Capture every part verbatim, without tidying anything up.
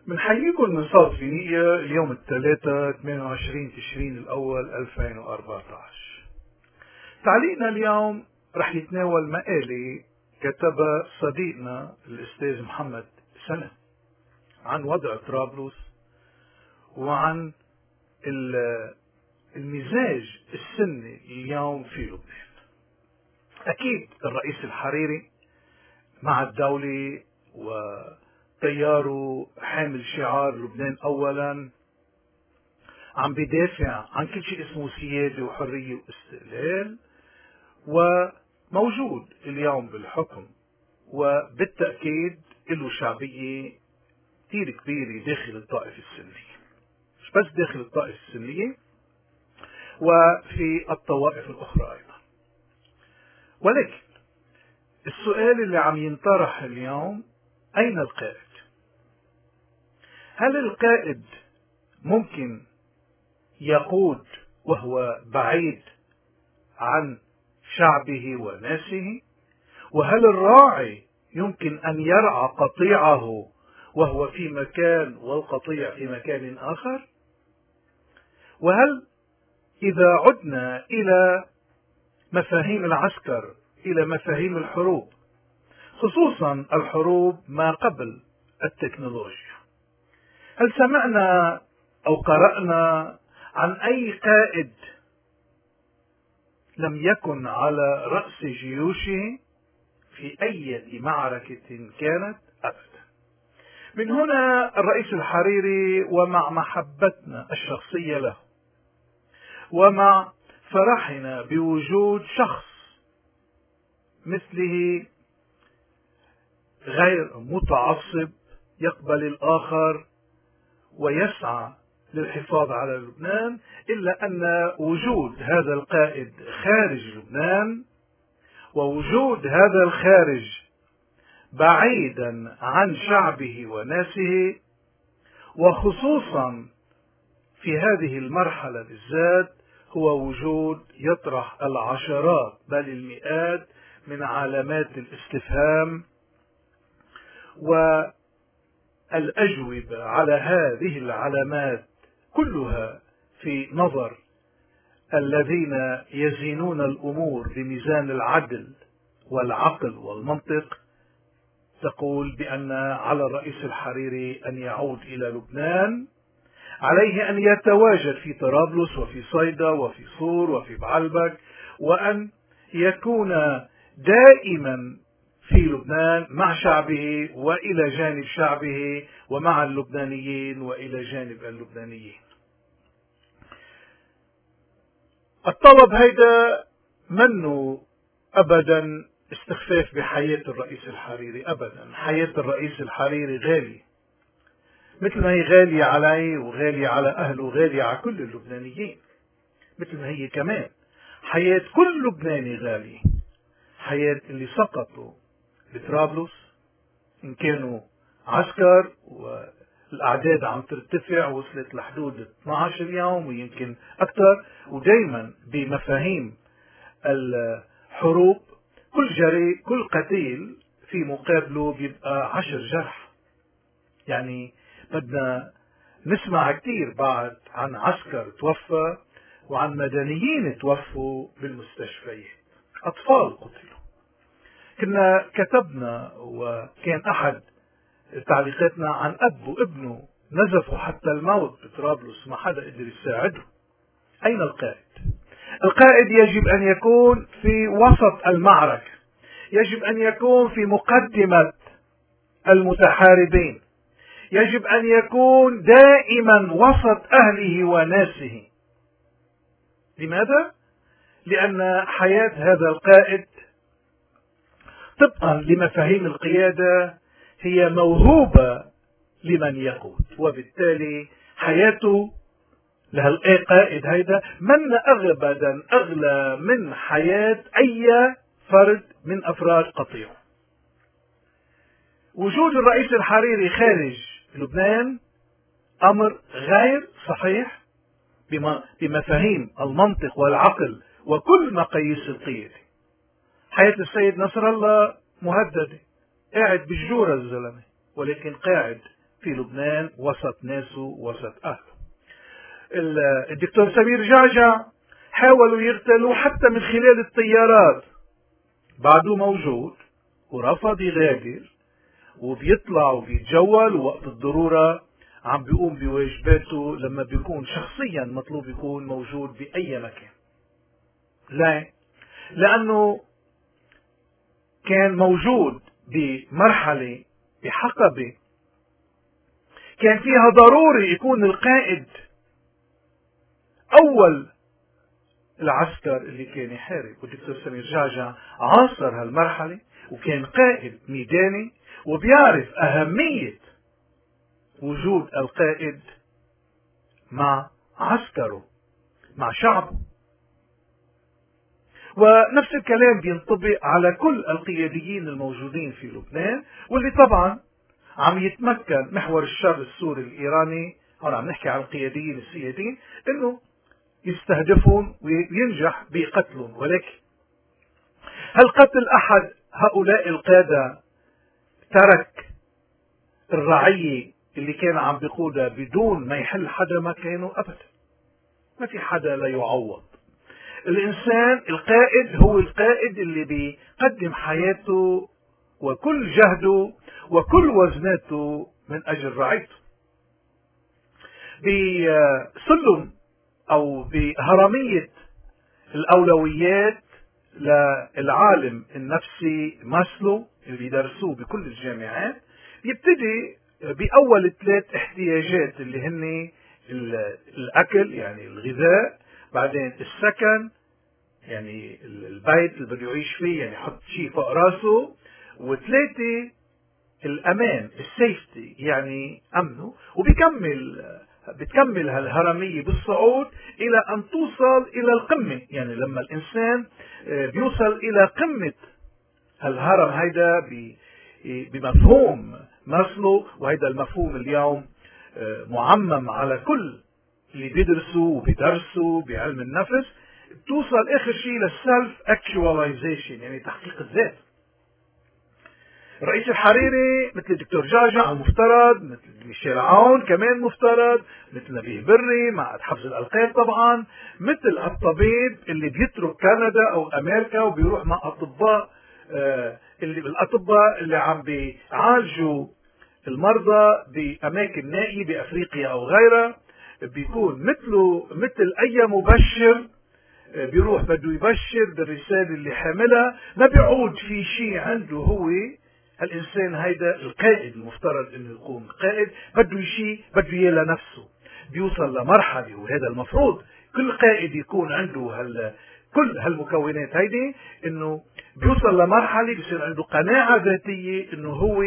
بنحييكم من صوت فينيقيا اليوم الثلاثاء ثمانية وعشرين تشرين الأول ألفين وأربعة عشر. تعليقنا اليوم رح يتناول مقالة كتبها صديقنا الأستاذ محمد سنة عن وضع طرابلس وعن المزاج السني اليوم في لبنان. أكيد الرئيس الحريري مع الدولة وتياره حامل شعار لبنان أولا عم بدافع عن كل شيء اسمه سيادة وحرية واستقلال، وموجود اليوم بالحكم، وبالتأكيد له شعبية كثير كبيرة داخل الطائفة السنية، مش بس داخل الطائفة السنية وفي الطوائف الأخرى أيضا. ولكن السؤال اللي عم ينطرح اليوم: أين القائد؟ هل القائد ممكن يقود وهو بعيد عن شعبه وناسه؟ وهل الراعي يمكن أن يرعى قطيعه وهو في مكان والقطيع في مكان آخر؟ وهل إذا عدنا إلى مفاهيم العسكر، إلى مفاهيم الحروب، خصوصا الحروب ما قبل التكنولوجيا، هل سمعنا أو قرأنا عن أي قائد لم يكن على رأس جيوشه في أي معركة كانت؟ أبدا. من هنا الرئيس الحريري، ومع محبتنا الشخصية له ومع فرحنا بوجود شخص مثله غير متعصب يقبل الآخر ويسعى للحفاظ على لبنان، إلا أن وجود هذا القائد خارج لبنان ووجود هذا الخارج بعيدا عن شعبه وناسه، وخصوصا في هذه المرحلة بالذات، هو وجود يطرح العشرات بل المئات من علامات الاستفهام والأجوبة على هذه العلامات كلها في نظر الذين يزينون الأمور بميزان العدل والعقل والمنطق تقول بأن على الرئيس الحريري أن يعود إلى لبنان، عليه أن يتواجد في طرابلس وفي صيدا وفي صور وفي بعلبك، وأن يكون دائما في لبنان مع شعبه وإلى جانب شعبه ومع اللبنانيين وإلى جانب اللبنانيين. الطلب هيدا منه أبدا استخفاف بحياة الرئيس الحريري، أبدا. حياة الرئيس الحريري غالية، مثل ما هي غالية علي وغالية على أهله وغالية على كل اللبنانيين، مثل ما هي كمان حياة كل لبناني غالية. حياة اللي سقطوا بطرابلس إن كانوا عسكر، والأعداد عم ترتفع وصلت لحدود اثني عشر اليوم ويمكن أكثر، ودايما بمفاهيم الحروب كل جري كل قتيل في مقابله بيبقى عشر جرح. يعني بدنا نسمع كثير بعد عن عسكر توفى وعن مدنيين توفوا بالمستشفيات، أطفال قتلوا. كنا كتبنا وكان أحد تعليقاتنا عن أب وابنه نزفوا حتى الموت بطرابلس، ما حدا قدر يساعده. أين القائد؟ القائد يجب أن يكون في وسط المعركة، يجب أن يكون في مقدمة المتحاربين، يجب أن يكون دائما وسط أهله وناسه. لماذا؟ لأن حياة هذا القائد طبقا لمفاهيم القيادة هي موهوبة لمن يقود، وبالتالي حياته لهالقائد هيدا من أبدا أغلى من حياة أي فرد من أفراد قطيعه. وجود الرئيس الحريري خارج لبنان أمر غير صحيح بمفاهيم المنطق والعقل وكل مقاييس القيادة. حياة السيد نصر الله مهددة، قاعد بالجورة الزلمة، ولكن قاعد في لبنان وسط ناسه وسط أهله. الدكتور سمير جعجع حاولوا يغتالوه حتى من خلال الطيارات، بعده موجود ورفض يغادر، وبيطلع وبيتجول، ووقت الضرورة عم بيقوم بواجباته لما بيكون شخصيا مطلوب يكون موجود بأي مكان. لا، لأنه كان موجود بمرحلة بحقبة كان فيها ضروري يكون القائد أول العسكر اللي كان يحارب، والدكتور سمير جعجع عاصر هالمرحلة وكان قائد ميداني وبيعرف أهمية وجود القائد مع عسكره مع شعبه. ونفس الكلام بينطبق على كل القياديين الموجودين في لبنان، واللي طبعا عم يتمكن محور الشر السوري الإيراني، هون عم نحكي عن القياديين السياديين، انه يستهدفون وينجح بقتلهم. ولكن هل قتل أحد هؤلاء القادة ترك الرعية اللي كان عم بيقودها بدون ما يحل حدا مكانه؟ أبدا، ما في حدا لا يعوض. الإنسان القائد هو القائد اللي بيقدم حياته وكل جهده وكل وزناته من أجل رعيته. بسلم أو بهرمية الأولويات للعالم النفسي ماسلو اللي بيدرسوه بكل الجامعات، بيبتدي بأول ثلاث احتياجات اللي هن الأكل يعني الغذاء، بعدين السكن يعني البيت اللي بده يعيش فيه يعني يحط شيء فوق راسه، وثلاثة الأمان السيفتي يعني أمنه. وبيكمل بتكمل هالهرمية بالصعود إلى أن توصل إلى القمة. يعني لما الإنسان بيوصل إلى قمة هالهرم هيدا بمفهوم ماسلو، وهيدا المفهوم اليوم معمم على كل اللي بيدرسوا وبيدرسوا بعلم النفس، توصل آخر شيء للسلف اكشواليزيشن يعني تحقيق الذات. الرئيس الحريري مثل الدكتور جعجع مفترض، مثل ميشيل عون كمان مفترض، مثل نبيه بري مع حفظ الألقاب طبعا، مثل الطبيب اللي بيترك كندا أو أمريكا وبيروح مع أطباء آه اللي الأطباء اللي عم بيعالجوا المرضى بأماكن نائية بأفريقيا أو غيرها، بيكون مثله مثل أي مبشر بيروح بده يبشر بالرسالة اللي حاملها، ما بيعود في شيء عنده. هو الإنسان هيدا القائد المفترض انه يكون قائد بده شيء بده اياه لنفسه، بيوصل لمرحلة، وهذا المفروض كل قائد يكون عنده هال كل هالمكونات هيدي، انه بيوصل لمرحلة بيصير عنده قناعة ذاتية انه هو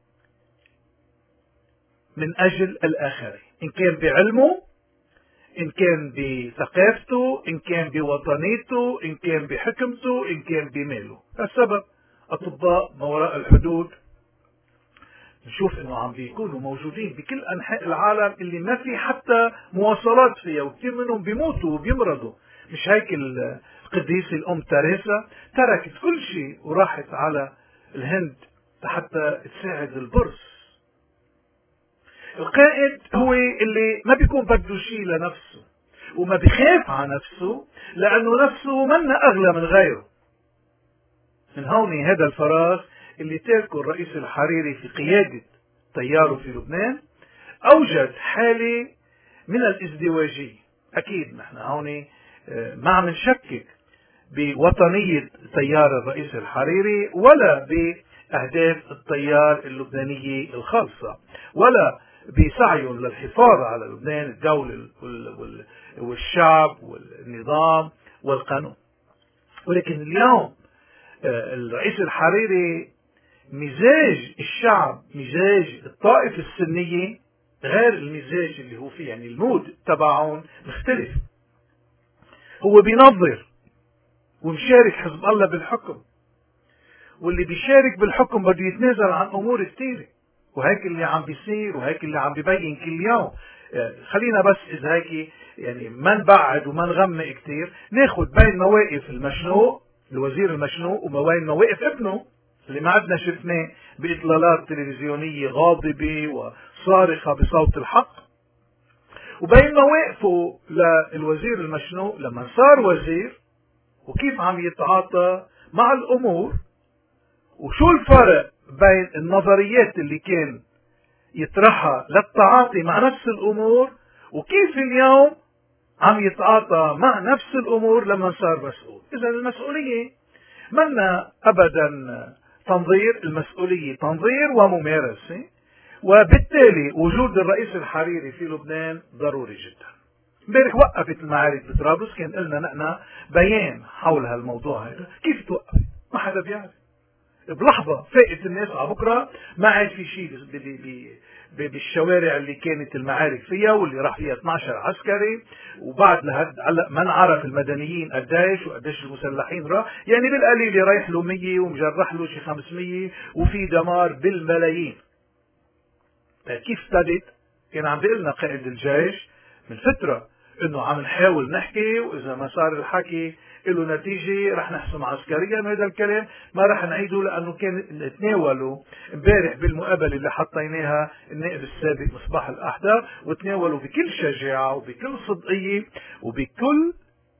من اجل الاخرين، ان كان بعلمه، إن كان بثقافته، إن كان بوطنيته، إن كان بحكمته، إن كان بماله. السبب أطباء ما وراء الحدود نشوف إنه عم بيكونوا موجودين بكل أنحاء العالم اللي ما في حتى مواصلات فيها، وكثير منهم بيموتوا وبيمرضوا. مش هيك القديسة الأم تريسا تركت كل شيء وراحت على الهند حتى تساعد البرص. القائد هو اللي ما بيكون بده شيء لنفسه وما بيخاف على نفسه، لأنه نفسه منا أغلى من غيره. من هون هذا الفراغ اللي تركه الرئيس الحريري في قيادة تياره في لبنان أوجد حالة من الازدواجية. أكيد نحن هون ما عم نشكك بوطنية تيار الرئيس الحريري ولا بأهداف التيار اللبنانية الخالصة ولا بسعيهم للحفاظ على لبنان، الدولة والشعب والنظام والقانون. ولكن اليوم الرئيس الحريري مزاج الشعب، مزاج الطائفة السنية غير المزاج اللي هو فيه، يعني المود تبعهم مختلف. هو بينظر ومشارك حزب الله بالحكم، واللي بيشارك بالحكم بده يتنازل عن امور كثيره، وهيك اللي عم بيصير وهيك اللي عم ببين كل يوم. خلينا بس اذا هيك يعني ما نبعد وما نغمق كثير، ناخذ بين مواقف المشنوق الوزير المشنوق وبين مواقف ابنه اللي ما عدنا شفناه باطلالات تلفزيونيه غاضبه صارخة بصوت الحق. وبينما وقفوا للوزير المشنوق لما صار وزير وكيف عم يتعاطى مع الأمور، وشو الفرق بين النظريات اللي كان يطرحها للتعاطي مع نفس الأمور وكيف اليوم عم يتعاطى مع نفس الأمور لما صار مسؤول. إذا المسؤولية منا أبدا تنظير، المسؤولية تنظير وممارسة، وبالتالي وجود الرئيس الحريري في لبنان ضروري جدا. امبارح وقفت المعارك بطرابلس، كان قلنا نحن بيان حول هالموضوع هذا، كيف توقف؟ ما حدا بيعرف. بلحظة فاقت الناس على بكرة ما عاد في شيء بالشوارع اللي كانت المعارك فيها واللي راح فيها اثني عشر عسكري، وبعد لهد هلا ما نعرف المدنيين قديش وقديش المسلحين راح، يعني بالقليل رايح له مية ومجرح له شي خمسمية وفي دمار بالملايين. كيف ابتدت؟ كان عم بيقول لنا قائد الجيش من فترة انه عم نحاول نحكي، واذا ما صار الحكي له نتيجة رح نحسم عسكريا. هذا الكلام ما رح نعيده لانه كان تناولوا امبارح بالمقابلة اللي حطيناها النائب السابق مصباح الاحدى، وتناولوا بكل شجاعة وبكل صدقية وبكل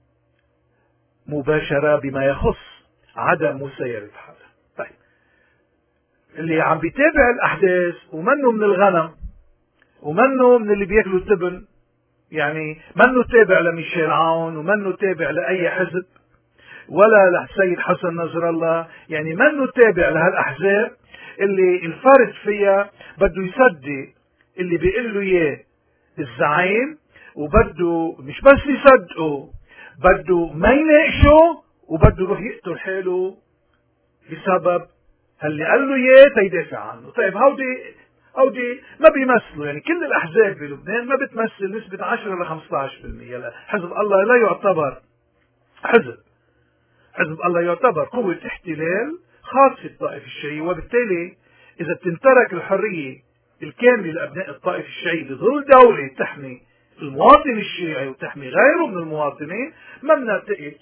مباشرة بما يخص عدم مسايرة حدا. طيب اللي عم بيتابع الاحداث ومنه من الغنم ومنه من اللي بياكلوا التبن، يعني منه تابع لميشيل عون ومنه تابع لأي حزب ولا للسيد حسن نصر الله، يعني منه تابع لهالأحزاب اللي الفرد فيها بده يصدق اللي بيقول له اياه الزعيم، وبده مش بس يصدقه، بده ما يناقشه، وبده يروح يقتل حاله بسبب هاللي قال له اياه تيدافع عنه. طيب هودي هودي ما بيمثلوا، يعني كل الاحزاب بلبنان ما بتمثل نسبة عشرة إلى خمسة عشر بالمئة. حزب الله لا يعتبر حزب، حزب الله يعتبر قوة احتلال خاص في الطائفة الشيعية، وبالتالي إذا بتنترك الحرية الكاملة لأبناء الطائفة الشيعية بظل دولة تحمي المواطن الشيعي وتحمي غيره من المواطنين، ما بنعتقد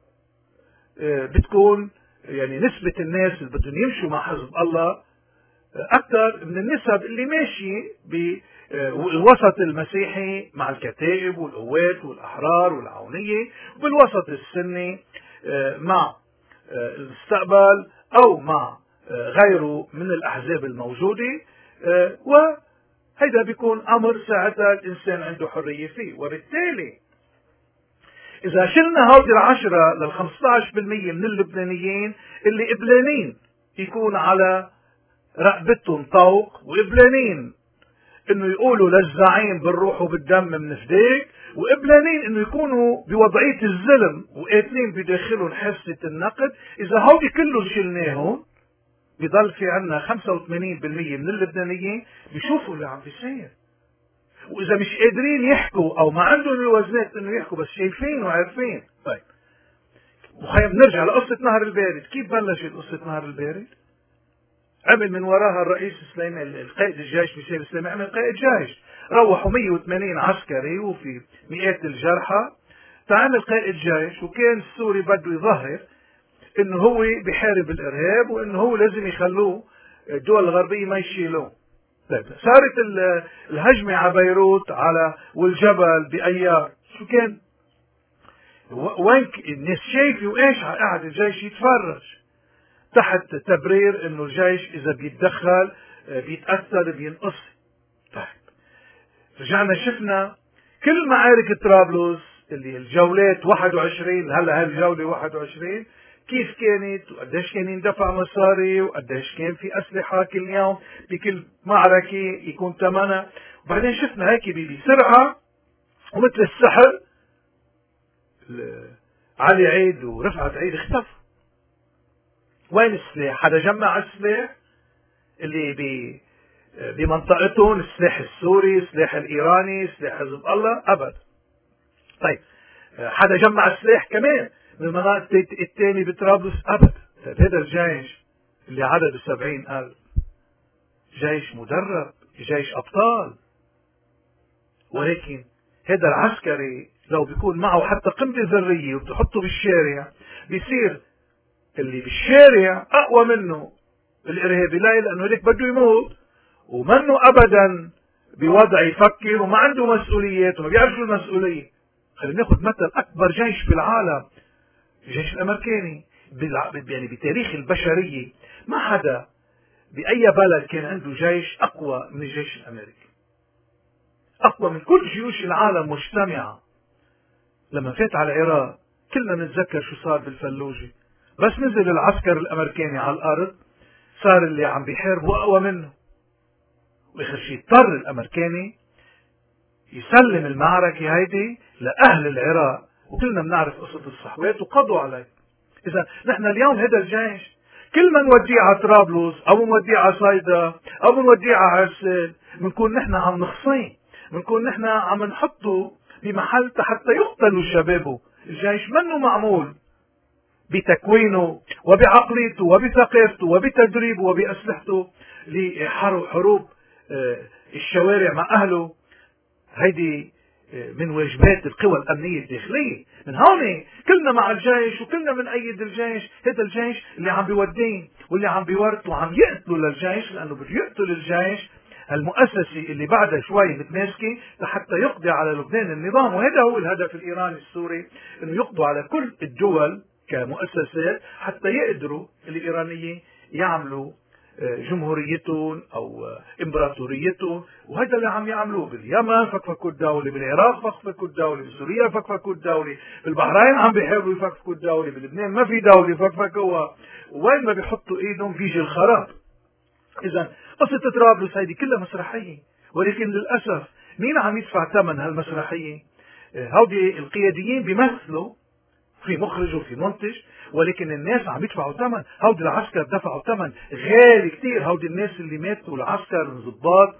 بتكون يعني نسبة الناس اللي بدهم يمشوا مع حزب الله أكثر من النسب اللي ماشي بالوسط المسيحي مع الكتائب والقوات والأحرار والعونية، وبالوسط السني مع المستقبل أو مع غيره من الأحزاب الموجودة. وهذا بيكون أمر ساعتها الإنسان عنده حرية فيه. وبالتالي إذا شلنا هودي العشرة للخمسة عشر بالمئة من اللبنانيين اللي قبلانين يكون على رقبتهم طوق وقبلانين انه يقولوا للزعيم بالروح وبالدم منفديك، وقبلانين انه يكونوا بوضعية الظلم وقاتلين بداخلهم حاسة النقد، اذا هودي كلهم شلناهم بضل في عنا خمسة وثمانين بالمئة من اللبنانيين بيشوفوا اللي عم بيصير، واذا مش قادرين يحكوا او ما عندهم الوزنات انه يحكوا بس شايفين وعارفين. طيب وخيب نرجع لقصة نهر البارد. كيف بلشت قصة نهر البارد؟ عمل من وراها الرئيس السليمي القائد الجيش ميشيل السليمي، عمل قائد جيش، روحوا مية وثمانين عسكري وفي مئات الجرحى. تعمل قائد جيش وكان السوري بده يظهر انه هو بحارب الارهاب وانه هو لازم يخلوه الدول الغربية ما يشيلوه. طيب صارت الهجمة على بيروت على والجبل بأيار، شو كان؟ وين الناس شايفة وايش قاعد الجيش يتفرج تحت تبرير انه الجيش اذا بيتدخل بيتأثر بينقص. طيب رجعنا شفنا كل معارك طرابلس اللي الجولات واحد وعشرين، هلا هالجولة واحد وعشرين كيف كانت وقديش كان يندفع مصاري وقديش كان في اسلحة كل يوم بكل معركة يكون ثمنها. وبعدين شفنا هيك بسرعة ومثل السحر علي عيد ورفعت عيد اختفوا. وين السلاح؟ حدا جمع السلاح اللي بي بمنطقتهم، السلاح السوري، السلاح الايراني، سلاح حزب الله؟ ابدا. طيب حدا جمع السلاح كمان من المناطق الثانية بطرابلس؟ ابدا. طيب هذا الجيش اللي عدده سبعين ألف جيش مدرب، جيش ابطال، ولكن هذا العسكري لو بيكون معه حتى قنبلة ذرية وبتحطه بالشارع بيصير اللي بالشارع اقوى منه الارهابي، لا لانه هيك بده يموت، ومنه ابدا بوضع يفكر وما عنده مسؤوليات وما بيعرف شو المسؤولية. خلينا ناخذ مثل أكبر جيش في العالم، الجيش الأمريكاني. يعني بتاريخ البشرية ما حدا بأي بلد كان عنده جيش أقوى من الجيش الأمريكي، أقوى من كل جيوش العالم مجتمعة. لما فات على العراق كلنا نتذكر شو صار بالفلوجة، بس نزل العسكر الأمريكاني على الأرض صار اللي عم بيحاربوا أقوى منه، وآخر شيء اضطر الأمريكاني يسلم المعركة هيدي لأهل العراق، وكلنا بنعرف قصة الصحوات وقضوا عليه. إذا نحن اليوم هذا الجيش كل ما نوديه على طرابلس أو نوديه على صيدا أو نوديه على عرسال بنكون نحن عم نخصيه، بنكون نحن عم نحطه بمحل حتى يقتلوا شبابه. الجيش منه معمول بتكوينه وبعقليته وبثقافته وبتدريبه وبأسلحته لحروب الشوارع مع أهله. هيدي من واجبات القوى الأمنية الداخلية. من هون كلنا مع الجيش وكلنا بنأيد الجيش. هذا الجيش اللي عم بيودين واللي عم بيورطوا وعم يقتلوا للجيش، لأنه بده يقتل الجيش المؤسسي اللي بعدها شوي متماسكة لحتى يقضي على لبنان النظام. وهذا هو الهدف الإيراني السوري، أنه يقضوا على كل الدول كمؤسسات حتى يقدروا الإيرانيين يعملوا جمهوريتهم أو إمبراطوريتهم. وهذا اللي عم يعملوه باليمن، فكفكوا الدولة بالعراق، فكفكوا الدولة بسوريا، فكفكوا الدولة بالبحرين، عم بيحاولوا يفكفكوا الدولة بلبنان، ما في دولة فكفكوها، وين ما بيحطوا ايدهم بيجي الخراب. إذا قصة طرابلس هيدي كلها مسرحية، ولكن للأسف مين عم يدفع ثمن هالمسرحية؟ هودي القياديين بيمثلوا، في مخرج وفي منتج، ولكن الناس عم يدفعوا ثمن. هودي العسكر دفعوا ثمن غالي كتير. هودي الناس اللي ماتوا العسكر ضباط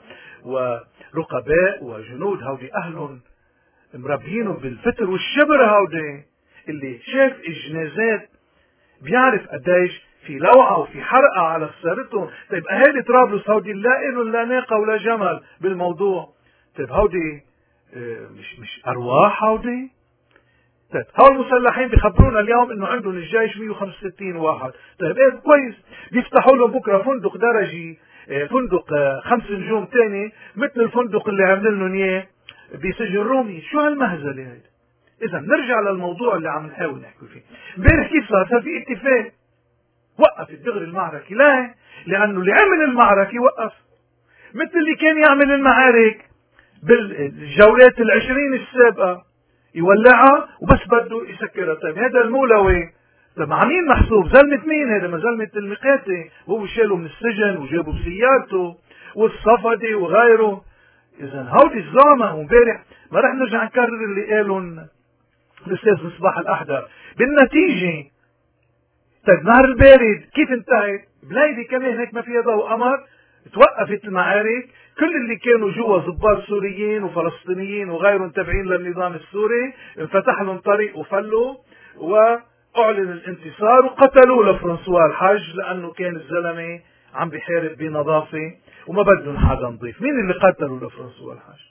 ورقباء وجنود، هودي أهلهم مربينهم بالفتر والشبر. هودي اللي شاف الجنازات بيعرف قديش في لوعة وفي حرقة على خسارتهم. طيب أهالي طرابلس هودي لا إلهم لا ناقة ولا جمل بالموضوع. طيب هودي مش مش أرواح هودي. طيب هول المسلحين بيخبرونا اليوم انه عندهم الجيش مئة وخمسة وستين واحد. طيب ايه كويس، بيفتحوا لهم بكره فندق درجي، فندق خمس نجوم تاني مثل الفندق اللي عملنا لهم اياه بسجن رومي. شو هالمهزله هيدا؟ اذا نرجع للموضوع اللي عم نحاول نحكي فيه. امبارح كيف صار؟ صار في اتفاق وقف الدغري المعركه. لا، لانه اللي عمل المعركه وقف، مثل اللي كان يعمل المعارك بالجولات العشرين السابقه، يولعها وبس بده يسكرها. طيب هذا المولوي طيب مع مين محسوب؟ زلمة مين هذا؟ ما زلمة المقاتي، هو شاله من السجن وجابه بسيارته والصفدي وغيره. اذا هودي الزعماء. وامبارح ما رح نرجع نكرر اللي قالوا الاستاذ مصباح الاحدر. بالنتيجة طيب نهر البارد كيف انتهت؟ بلايدي كمان هيك ما فيها ضوء قمر، توقفت المعارك. كل اللي كانوا جوا ضباط سوريين وفلسطينيين وغيرهم تابعين للنظام السوري انفتح لهم طريق وفلوا، واعلن الانتصار وقتلوا لفرنسوا الحج، لانه كان الزلمه عم بيحارب بنظافه وما بدهم حدا نظيف. مين اللي قتلوا لفرنسوا الحج؟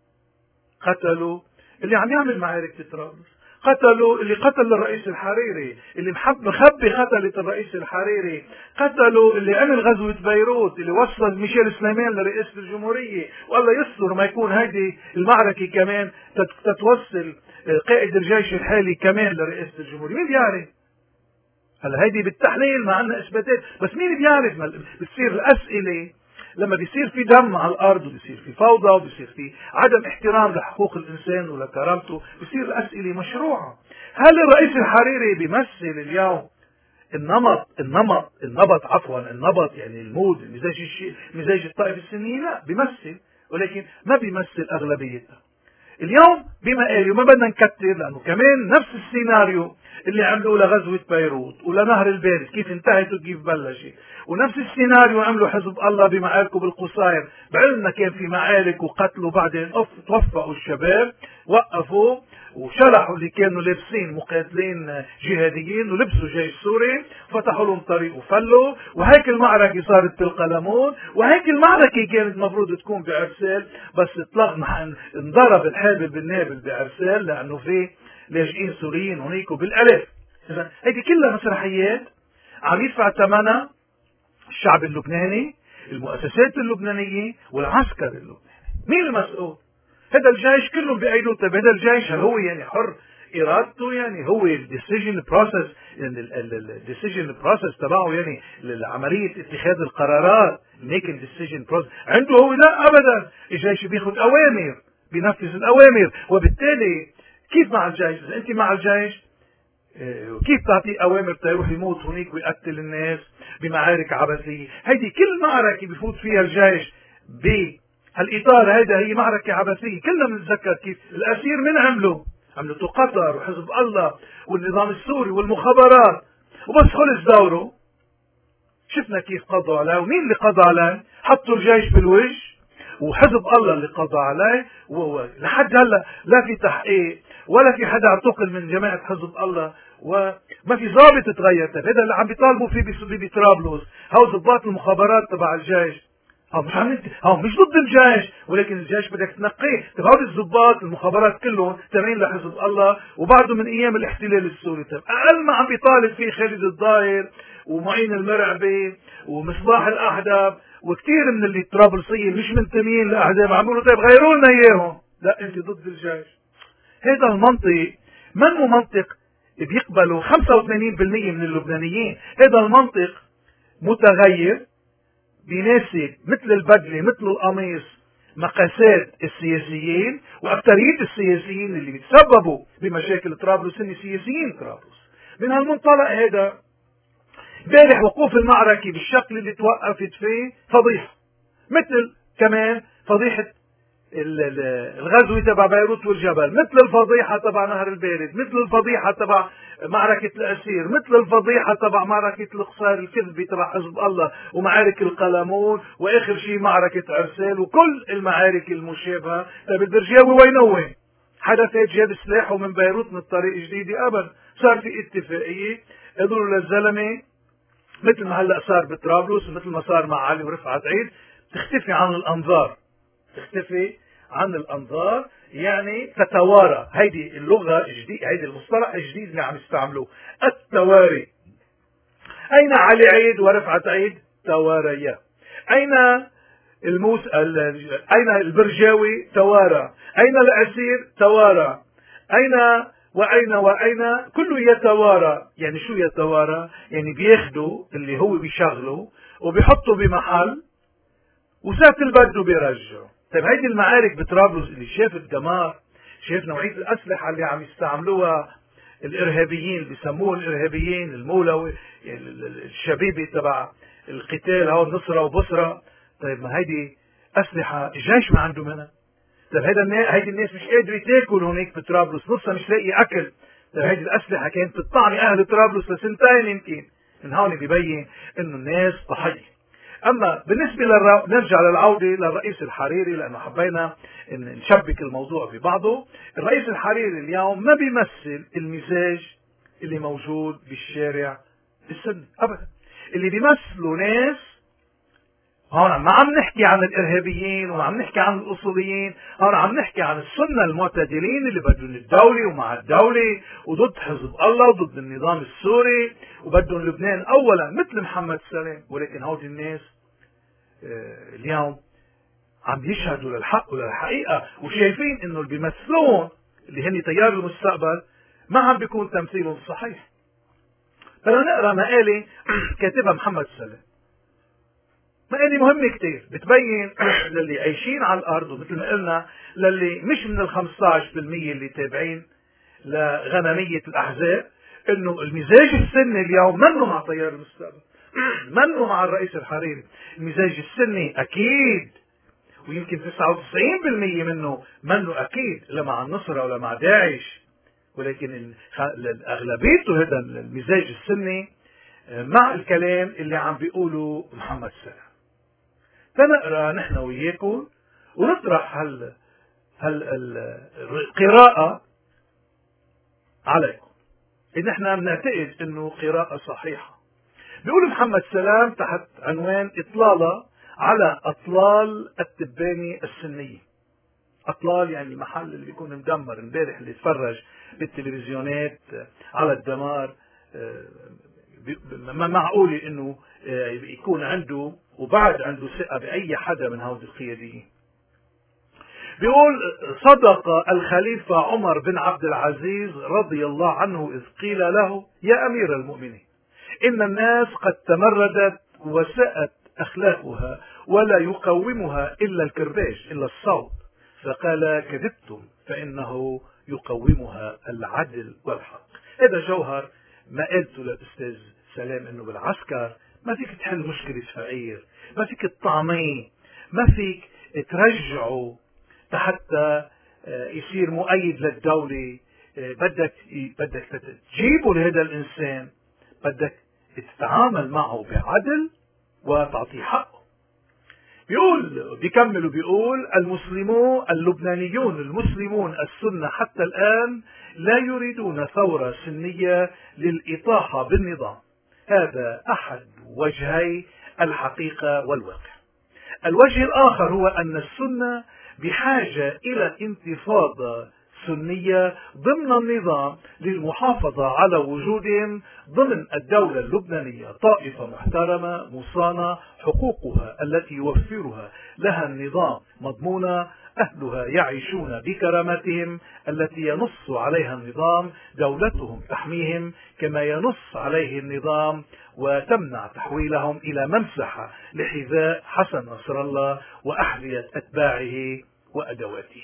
قتلوا اللي عم يعمل معارك طرابلس، قتلوا اللي قتل الرئيس الحريري، اللي محب مخبي قتلت الرئيس الحريري، قتلوا اللي عمل غزوة بيروت، اللي وصل ميشيل سليمان لرئاسة الجمهورية. والله يستر ما يكون هيدي المعركة كمان تتوصل قائد الجيش الحالي كمان لرئاسة الجمهورية. مين بيعرف؟ هلا هيدي بالتحليل ما عندنا اثباتات، بس مين بيعرف؟ بتصير الاسئلة لما بيصير في دم على الارض وبيصير في فوضى وبيصير في عدم احترام لحقوق الانسان ولكرامته، بيصير الاسئله مشروعه. هل الرئيس الحريري بيمثل اليوم النمط النمط النبط عفوا النبط يعني المود المزاج الشيء مزاج الطائفه السنيه؟ لا، بيمثل، ولكن ما بيمثل اغلبيتها. اليوم بما قالوا ما بدنا نكتر، لانه كمان نفس السيناريو اللي عملوه لغزوة بيروت ولنهر البارد كيف انتهت وكيف بلشت، ونفس السيناريو عملوا حزب الله بمعاركه بالقصير. بعلمنا كان في معارك وقتل، وبعدين توفقوا الشباب، وقفوا وشلحوا اللي كانوا لابسين مقاتلين جهاديين ولبسوا جيش سوري، فتحوا لهم طريق وفلوا. وهيك المعركة صارت بالقلمون، وهيك المعركة كانت مفروض تكون بعرسال، بس اطلقنا انضرب الحابل بالنابل بعرسال لأنه في لاجئين سوريين هنيك بالالاف. اذا هيدي كلها مسرحيات عم يدفع ثمنها الشعب اللبناني، المؤسسات اللبنانيه، والعسكر اللبناني. مين المسؤول؟ هذا الجيش كلهم بأيدوا. طيب هذا الجيش هل هو يعني حر ارادته؟ يعني هو الديسيجن بروسس، يعني الديسيجن بروسس تبعه، يعني عمليه اتخاذ القرارات، ميكينج ديسيجن بروسس عنده هو؟ لا ابدا. الجيش بياخذ اوامر، بينفذ الاوامر. وبالتالي كيف مع الجيش؟ اذا انت مع الجيش كيف تعطيه اوامر تيروح يموت هنيك ويقتل الناس بمعارك عبثيه؟ هيدي كل معركه بفوت فيها الجيش بهالاطار هيدا هي معركه عبثيه. كلنا بنتذكر كيف الاسير من عملوا عملته قطر وحزب الله والنظام السوري والمخابرات، وبس خلص دوره شفنا كيف قضوا عليه. ومين اللي قضى عليه؟ حطوا الجيش بالوجه، وحزب الله اللي قضى عليه. ولحد هلا لا في تحقيق ولا في حدا اعتقل من جماعه حزب الله، وما في ضابط تغير. هذا اللي عم بيطالبوا فيه بطرابلس، هو ضباط المخابرات تبع الجيش. هو مش عم هو مش ضد الجيش، ولكن الجيش بدك تنقيه. طيب هول الضباط المخابرات كلهم تابعين لحزب الله وبعده من ايام الاحتلال السوري. طيب اقل ما عم بيطالب فيه خالد الظاهر ومعين المرعبي ومصباح الاحدب وكثير من اللي طرابلسيين مش منتمين لاحزاب، عم بيقولوا طيب غيروا لنا اياهم. لا، انت ضد الجيش. هذا المنطق منه منطق بيقبله خمسة وثمانين بالمئة من اللبنانيين. هذا المنطق متغير، بيناسب مثل البدله مثل القميص مقاسات السياسيين، واكثريه السياسيين اللي بيتسببوا بمشاكل طرابلس هن سياسيين طرابلس. من هالمنطلق هذا امبارح وقوف المعركه بالشكل اللي توقفت فيه فضيحه، مثل كمان فضيحه الغزو تبع بيروت والجبل، مثل الفضيحه تبع نهر البارد، مثل الفضيحه تبع معركه الاسير، مثل الفضيحه تبع معركه القصار الكذبي تبع حزب الله ومعارك القلمون، واخر شيء معركه عرسال وكل المعارك المشابهه. طيب البرجاوي وين هو؟ حدا فات جاب سلاحه من بيروت من الطريق الجديد؟ ابدا. صار في اتفاقيه قالوا للزلمه مثل ما هلا صار بطرابلس ومثل ما صار مع علي ورفعت عيد، تختفي عن الانظار، تختفي عن الانظار، يعني تتوارى. هيدي اللغه الجديده، هيدي المصطلح الجديد اللي عم يستعملوه، التواري. اين علي عيد ورفعت عيد؟ تواريا. اين الموس اين البرجاوي؟ توارى. اين الاسير؟ توارى. اين واين واين كله يتوارى. يعني شو يتوارى؟ يعني بياخدوا اللي هو بيشغله وبيحطوا بمحل وساعة البدو بيرجعوا. طيب هيدي المعارك بطرابلس اللي شافت دمار، شاف نوعية الأسلحة اللي عم يستعملوها الإرهابيين اللي بيسموه الإرهابيين المولوي، يعني الشبيبة تبع القتال هون نصرة وبصرة. طيب ما هيدي أسلحة الجيش ما عنده منها. طيب هيدا هيدي الناس مش قادرة تاكل هونيك بطرابلس، نصها مش لاقي أكل. طيب هيدي الأسلحة كانت تطعمي أهل طرابلس لسنتين يمكن. من هون بيبين إنه الناس ضحية. أما بالنسبة للرو... نرجع للعودة للرئيس الحريري، لأنه حبينا إن نشبك الموضوع ببعضه. الرئيس الحريري اليوم ما بيمثل المزاج اللي موجود بالشارع السني أبدا. اللي بيمثلوا ناس هون ما عم نحكي عن الإرهابيين وما عم نحكي عن الأصوليين، هون عم نحكي عن السنة المعتدلين اللي بدهم الدولة ومع الدولة وضد حزب الله وضد النظام السوري وبدهم لبنان أولا مثل محمد سلام. ولكن هودي الناس اليوم عم يشهدوا للحق وللحقيقة وشايفين إنه اللي بيمثلون اللي هن تيار المستقبل ما عم بيكون تمثيلهم صحيح. بدنا نقرأ مقالة كاتبها محمد سلام، مقالة مهمة كتير بتبين للي عايشين على الأرض ومثل ما قلنا للي مش من ال خمسة عشر بالمئة اللي تابعين لغنمية الأحزاب إنه المزاج السني اليوم منه مع تيار المستقبل، منه مع الرئيس الحريري. المزاج السني أكيد ويمكن تسعة وتسعين بالمئة منه منه أكيد لا مع النصرة ولا مع داعش، ولكن أغلبيته هذا المزاج السني مع الكلام اللي عم بيقوله محمد سلام. تنقرأ نحن وياكم ونطرح هال هال القراءة عليكم. إن احنا بنعتقد إنه قراءة صحيحة. بيقول محمد سلام تحت عنوان إطلالة على أطلال التباني السنية. أطلال يعني المحل اللي بيكون مدمر. امبارح اللي تفرج بالتلفزيونات على الدمار ما معقول انه يكون عنده وبعد عنده ثقة بأي حدا من هؤلاء القياديين. بيقول صدق الخليفة عمر بن عبد العزيز رضي الله عنه إذ قيل له يا أمير المؤمنين إن الناس قد تمردت وساءت أخلاقها ولا يقومها إلا الكرباج إلا الصوت، فقال كذبتم فإنه يقومها العدل والحق. هذا جوهر ما قلته للأستاذ سلام، إنه بالعسكر ما فيك تحل مشكلة فقير، ما فيك تطعميه، ما فيك ترجعه حتى يصير مؤيد للدولة. بدك بدك تجيبه لهذا الإنسان، بدك تتعامل معه بعدل وتعطيه حقه. بيقول بيكمل وبيقول المسلمون اللبنانيون المسلمون السنة حتى الآن لا يريدون ثورة سنية للإطاحة بالنظام. هذا أحد وجهي الحقيقة والواقع. الوجه الآخر هو أن السنة بحاجة إلى انتفاضة سنية ضمن النظام للمحافظة على وجودهم ضمن الدولة اللبنانية، طائفة محترمة مصانة، حقوقها التي يوفرها لها النظام مضمونة، أهلها يعيشون بكرامتهم التي ينص عليها النظام، دولتهم تحميهم كما ينص عليه النظام وتمنع تحويلهم إلى ممسحة لحذاء حسن نصر الله وأحذية أتباعه وأدواته.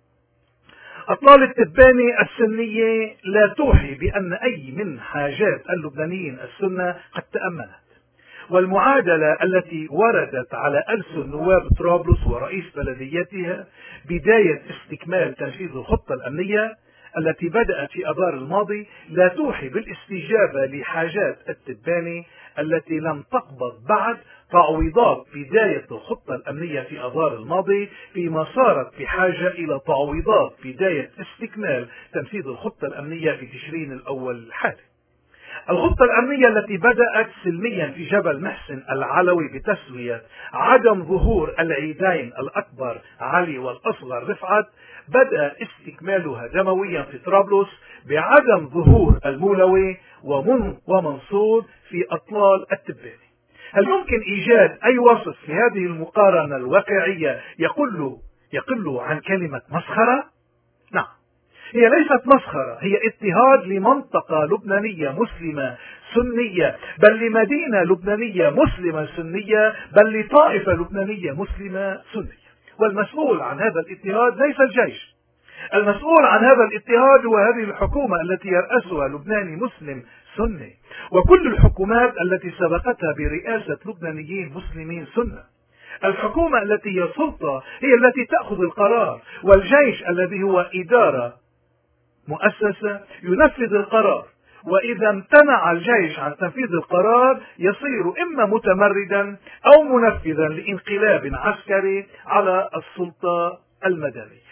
أطلال التباني السنية لا توحي بأن أي من حاجات اللبنانيين السنة قد تأمنت، والمعادلة التي وردت على ألسن نواب طرابلس ورئيس بلديتها بداية استكمال تنفيذ الخطة الأمنية التي بدأت في أذار الماضي لا توحي بالاستجابة لحاجات التباني التي لم تقبض بعد تعويضات بداية الخطة الأمنية في أذار الماضي، فيما صارت بحاجة إلى تعويضات بداية استكمال تنفيذ الخطة الأمنية في تشرين الأول الحالي. الخطة الأمنية التي بدأت سلميا في جبل محسن العلوي بتسوية عدم ظهور العيدين الأكبر علي والأصغر رفعت، بدأ استكمالها دمويا في طرابلس بعدم ظهور المولوي ومن ومنصور في أطلال التباني. هل يمكن إيجاد أي وصف في هذه المقارنة الواقعية يقل يقل عن كلمة مسخرة؟ نعم، هي ليست مسخرة، هي اضطهاد لمنطقة لبنانية مسلمة سنية، بل لمدينة لبنانية مسلمة سنية، بل لطائفة لبنانية مسلمة سنية. والمسؤول عن هذا الاضطهاد ليس الجيش، المسؤول عن هذا الاضطهاد هو هذه الحكومة التي يرأسها لبناني مسلم سني، وكل الحكومات التي سبقتها برئاسة لبنانيين مسلمين سنة. الحكومة التي هي سلطة هي التي تأخذ القرار، والجيش الذي هو إدارة مؤسسة ينفذ القرار، وإذا امتنع الجيش عن تنفيذ القرار يصير إما متمردا أو منفذا لانقلاب عسكري على السلطة المدنية.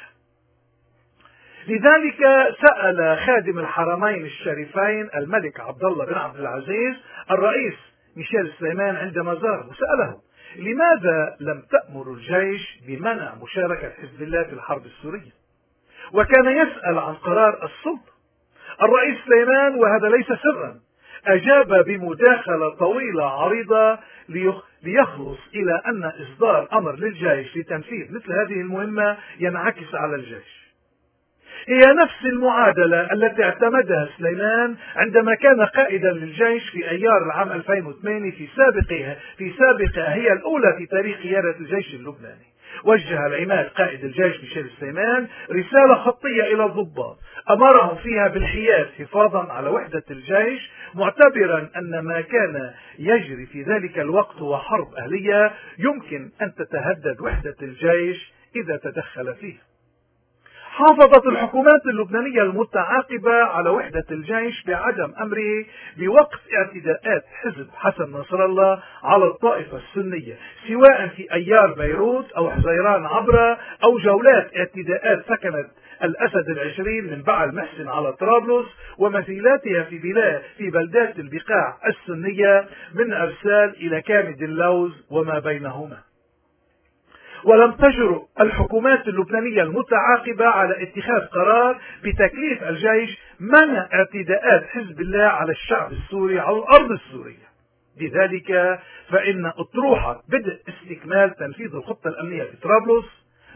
لذلك سأل خادم الحرمين الشريفين الملك عبد الله بن عبد العزيز الرئيس ميشيل سليمان عندما زاره، سأله لماذا لم تأمر الجيش بمنع مشاركة حزب الله في الحرب السورية؟ وكان يسأل عن قرار السلطة. الرئيس سليمان وهذا ليس سرا أجاب بمداخلة طويلة عريضة ليخلص إلى أن إصدار أمر للجيش لتنفيذ مثل هذه المهمة ينعكس على الجيش. هي نفس المعادلة التي اعتمدها سليمان عندما كان قائدا للجيش في أيار العام ألفين وثمانية في سابقها في سابقها هي الأولى في تاريخ قيادة الجيش اللبناني. وجه العماد قائد الجيش ميشيل سليمان رسالة خطية إلى الضباط أمرهم فيها بالحياد حفاظا على وحدة الجيش، معتبرا أن ما كان يجري في ذلك الوقت هو حرب أهلية يمكن أن تتهدد وحدة الجيش إذا تدخل فيه. حافظت الحكومات اللبنانية المتعاقبة على وحدة الجيش بعدم أمره بوقف اعتداءات حزب حسن نصر الله على الطائفة السنية، سواء في أيار بيروت أو حزيران عبرة أو جولات اعتداءات سكنت الأسد العشرين من بعل محسن على طرابلس ومثيلاتها في بلاد في بلدات البقاع السنية من أرسال إلى كامد اللوز وما بينهما. ولم تجرؤ الحكومات اللبنانية المتعاقبة على اتخاذ قرار بتكليف الجيش منع اعتداءات حزب الله على الشعب السوري على الأرض السورية. لذلك فإن أطروحة بدء استكمال تنفيذ الخطة الأمنية في طرابلس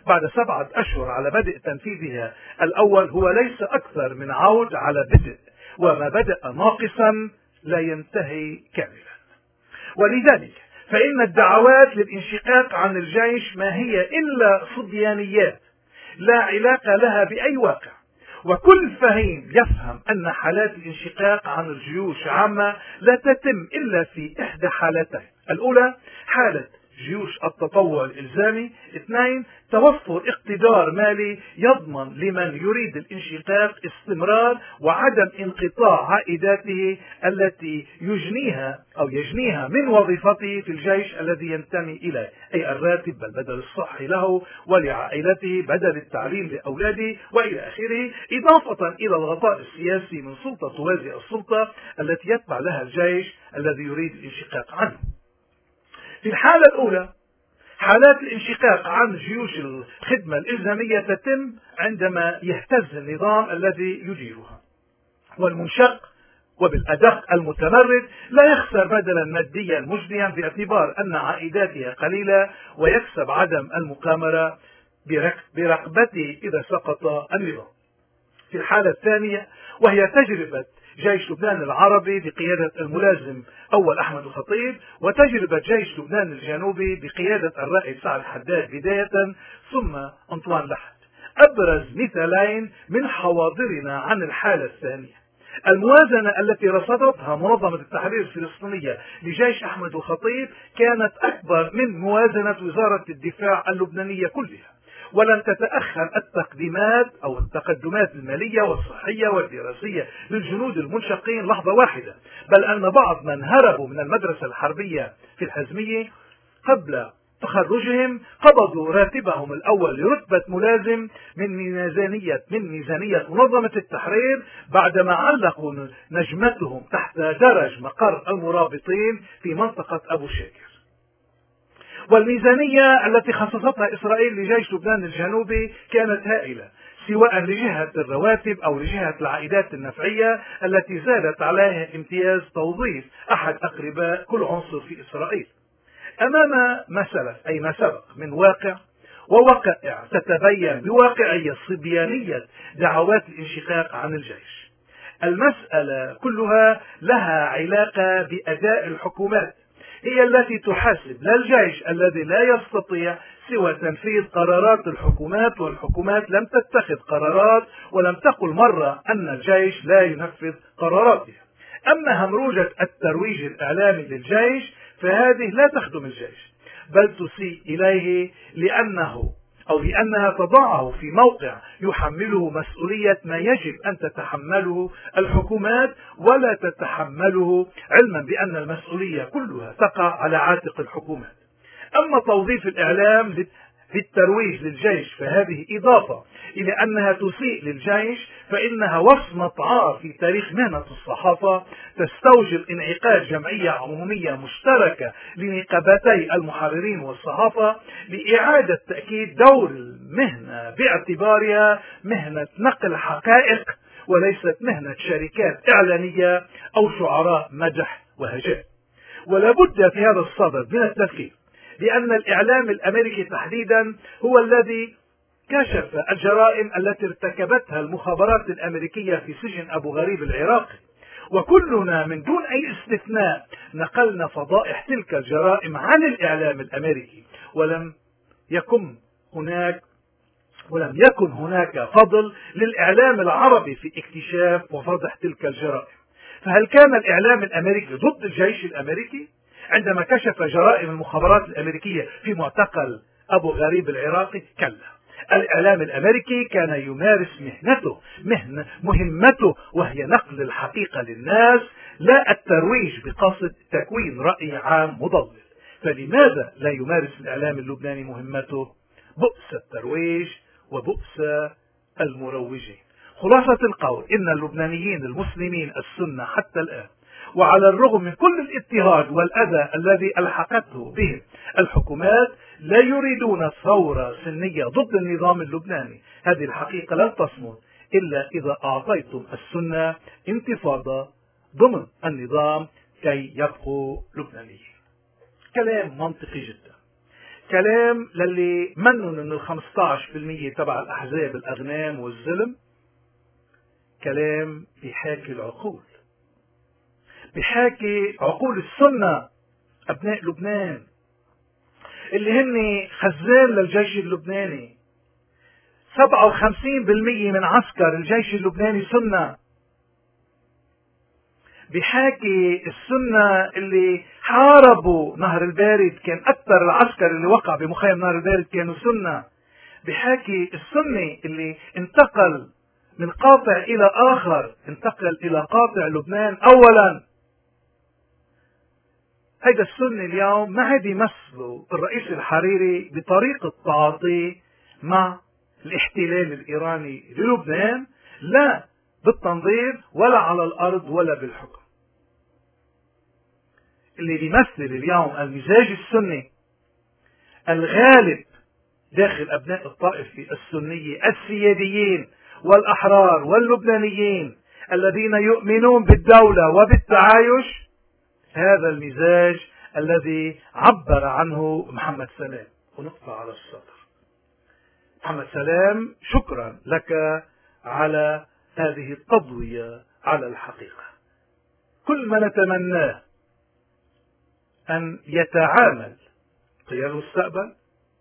بعد سبعة أشهر على بدء تنفيذها الأول هو ليس أكثر من عود على بدء، وما بدأ ناقصا لا ينتهي كاملا. ولذلك فإن الدعوات للانشقاق عن الجيش ما هي إلا صبيانيات لا علاقة لها بأي واقع، وكل فهيم يفهم أن حالات الانشقاق عن الجيوش عامة لا تتم إلا في إحدى حالتين: الأولى حالة جيوش التطوع الإلزامي، اثنين توفر اقتدار مالي يضمن لمن يريد الانشقاق استمرار وعدم انقطاع عائداته التي يجنيها أو يجنيها من وظيفته في الجيش الذي ينتمي إليه، أي الراتب والبدل الصحي له ولعائلته، بدل التعليم لأولاده وإلى آخره، إضافة إلى الغطاء السياسي من سلطة توازي السلطة التي يتبع لها الجيش الذي يريد الانشقاق عنه. في الحالة الأولى حالات الانشقاق عن جيوش الخدمة الإلزامية تتم عندما يهتز النظام الذي يديرها، والمنشق وبالأدق المتمرد لا يخسر بدلا ماديا مجديا باعتبار أن عائداتها قليلة، ويكسب عدم المقامرة برقبته إذا سقط النظام. في الحالة الثانية وهي تجربة جيش لبنان العربي بقيادة الملازم أول أحمد الخطيب، وتجربة جيش لبنان الجنوبي بقيادة الرائد سعد حداد بداية ثم أنطوان لحد، أبرز مثالين من حواضرنا عن الحالة الثانية. الموازنة التي رصدتها منظمة التحرير الفلسطينية لجيش أحمد الخطيب كانت أكبر من موازنة وزارة الدفاع اللبنانية كلها، ولم تتأخر التقديمات أو التقدمات المالية والصحية والدراسية للجنود المنشقين لحظة واحدة، بل أن بعض من هربوا من المدرسة الحربية في الحزمية قبل تخرجهم قبضوا راتبهم الأول لرتبة ملازم من ميزانية من ميزانية منظمة التحرير بعدما علقوا نجمتهم تحت درج مقر المرابطين في منطقة أبو شاكر. والميزانية التي خصصتها إسرائيل لجيش لبنان الجنوبي كانت هائلة، سواء لجهة الرواتب أو لجهة العائدات النفعية التي زادت عليها امتياز توظيف أحد أقرباء كل عنصر في إسرائيل. أمام ما سلف أي ما سبق من واقع ووقائع تتبين بواقعية صبيانية دعوات الانشقاق عن الجيش. المسألة كلها لها علاقة بأداء الحكومات، هي التي تحاسب لا الجيش الذي لا يستطيع سوى تنفيذ قرارات الحكومات، والحكومات لم تتخذ قرارات ولم تقل مرة أن الجيش لا ينفذ قراراتها. أما همروجة الترويج الإعلامي للجيش فهذه لا تخدم الجيش، بل تسيء إليه لأنه أو لأنها تضعه في موقع يحمله مسؤولية ما يجب أن تتحمله الحكومات ولا تتحمله، علما بأن المسؤولية كلها تقع على عاتق الحكومات. أما توظيف الإعلام للترويج للجيش فهذه إضافة إلى أنها تسيء للجيش، فإنها وصمة عار في تاريخ مهنة الصحافة تستوجب انعقاد جمعية عمومية مشتركة لنقابتي المحررين والصحافة لإعادة تأكيد دور المهنة باعتبارها مهنة نقل حقائق وليست مهنة شركات إعلانية أو شعراء مدح وهجاء. ولا بد في هذا الصدد من التذكير بأن الإعلام الأمريكي تحديدا هو الذي كشف الجرائم التي ارتكبتها المخابرات الأمريكية في سجن أبو غريب العراقي، وكلنا من دون أي استثناء نقلنا فضائح تلك الجرائم عن الإعلام الأمريكي، ولم يكن هناك ولم يكن هناك فضل للإعلام العربي في اكتشاف وفضح تلك الجرائم. فهل كان الإعلام الأمريكي ضد الجيش الأمريكي عندما كشف جرائم المخابرات الأمريكية في معتقل أبو غريب العراقي؟ كلا، الإعلام الأمريكي كان يمارس مهنته مهنة مهمته وهي نقل الحقيقة للناس، لا الترويج بقصد تكوين رأي عام مضلل. فلماذا لا يمارس الإعلام اللبناني مهمته؟ بؤس الترويج وبؤس المروجين. خلاصة القول إن اللبنانيين المسلمين السنة حتى الآن، وعلى الرغم من كل الاضطهاد والأذى الذي ألحقته بهم الحكومات، لا يريدون ثورة سنية ضد النظام اللبناني. هذه الحقيقة لن تصمد إلا إذا أعطيتم السنة انتفاضة ضمن النظام كي يبقوا لبنانيين. كلام منطقي جدا. كلام للي منن من ال خمسة عشر بالمئة تبع الأحزاب الأغنام والظلم، كلام بيحاكي العقول، بيحاكي عقول السنة أبناء لبنان اللي هن خزان للجيش اللبناني. سبعة وخمسين بالمئة من عسكر الجيش اللبناني سنة. بيحاكي السنة اللي حاربوا نهر البارد، كان أكثر العسكر اللي وقع بمخيم نهر البارد كانوا سنة. بيحاكي السني اللي انتقل من قاطع إلى آخر، انتقل إلى قاطع لبنان أولا. هيدا السني اليوم ما عاد يمثلوا الرئيس الحريري بطريقة تعاطيه مع الاحتلال الإيراني للبنان، لا بالتنظير ولا على الأرض ولا بالحكم. اللي بيمثل اليوم المزاج السني الغالب داخل أبناء الطائفة السنية السياديين والأحرار واللبنانيين الذين يؤمنون بالدولة وبالتعايش، هذا المزاج الذي عبر عنه محمد سلام. ونقطة على السطر. محمد سلام، شكرا لك على هذه التضوية على الحقيقة. كل ما نتمناه أن يتعامل تيار المستقبل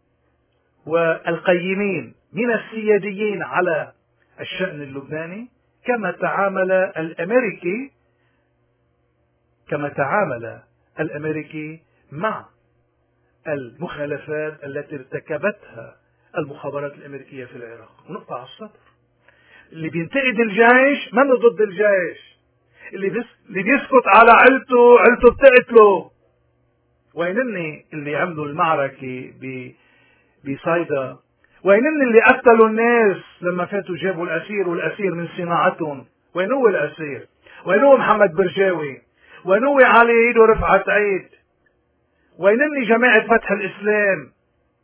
والقيمين من السياديين على الشأن اللبناني كما تعامل الأمريكي كما تعامل الأمريكي مع المخالفات التي ارتكبتها المخابرات الأمريكية في العراق. ونقطة على السطر. اللي بينتقد الجيش منه ضد الجيش، اللي بيس... اللي بيسكت على عيلته عيلته بتقتله. وينني اللي عملوا المعركة ب... بصيدا؟ وينني اللي قتلوا الناس لما فاتوا جابوا الأسير والأسير من صناعتهم؟ وين هو الأسير؟ وين هو محمد برجاوي؟ وين هو علي عيد ورفعت عيد؟ وينني جماعة فتح الإسلام؟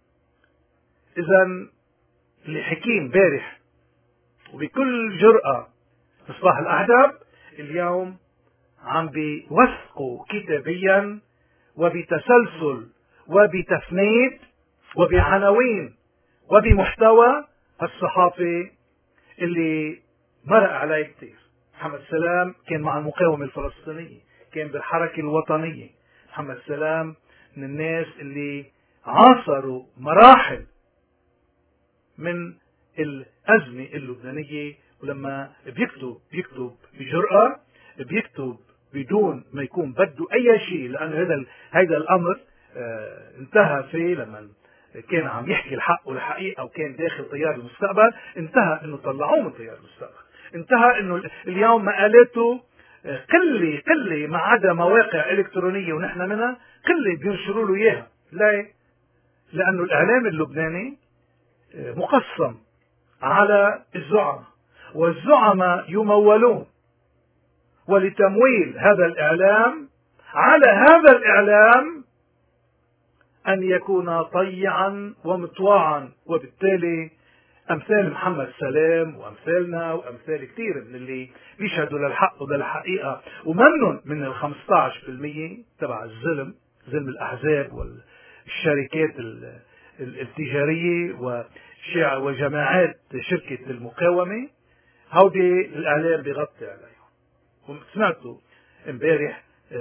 إذا اللي حكيه امبارح وبكل جرأة مصباح الأحدب اليوم عم بيوثقوا كتابيا وبتسلسل وبتفنيد وبعناوين وبمحتوى الصحافي اللي مرق عليه كتير. محمد سلام كان مع المقاومة الفلسطينية، كان بالحركة الوطنية. محمد سلام من الناس اللي عاصروا مراحل من الأزمة اللبنانية، ولما بيكتب بيكتب بجرأة، بيكتب بدون ما يكون بده أي شيء، لأنه هذا هذا الأمر آه انتهى فيه لما كان عم يحكي الحق والحقيقة وكان داخل تيار المستقبل. انتهى انه طلعوه من تيار المستقبل، انتهى انه اليوم مقالاته قلة قلة ما عدا مواقع إلكترونية ونحن منها قلة بينشروا له إياها. ليه؟ لأنه الإعلام اللبناني مقسم على الزعماء، والزعماء يمولون، ولتمويل هذا الإعلام على هذا الإعلام أن يكون طيعا ومطواعا. وبالتالي أمثال محمد سلام وأمثالنا وأمثال كثير من اللي بيشهدوا للحق وللحقيقة ومنن من ال خمسة عشر بالمئة تبع الظلم، ظلم الأحزاب والشركات التجارية وجماعات شركة المقاومة، هودي الإعلام بيغطي عليهم. وسمعتوا امبارح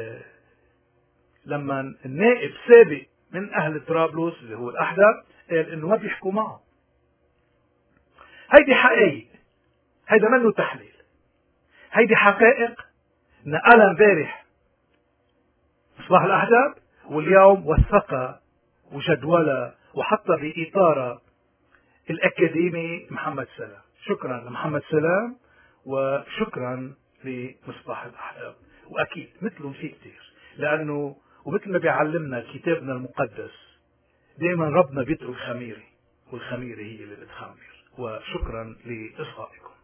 لما النائب سابق من أهل طرابلس اللي هو الأحدب قال إنه ما بيحكوا معه. هيدي حقائق، هيدا منه تحليل، هيدي حقائق نقلها امبارح مصباح الأحدب، واليوم وثقها وجدولها وحطها بإطارها الأكاديمي محمد سلام. شكرا لمحمد سلام وشكرا لمصباح الأحدب، وأكيد مثلهم في كتير، لأنه ومثل ما بيعلمنا كتابنا المقدس دائما ربنا بيترك خميرة، والخميرة هي اللي بتخمر. وشكرا لإصغائكم.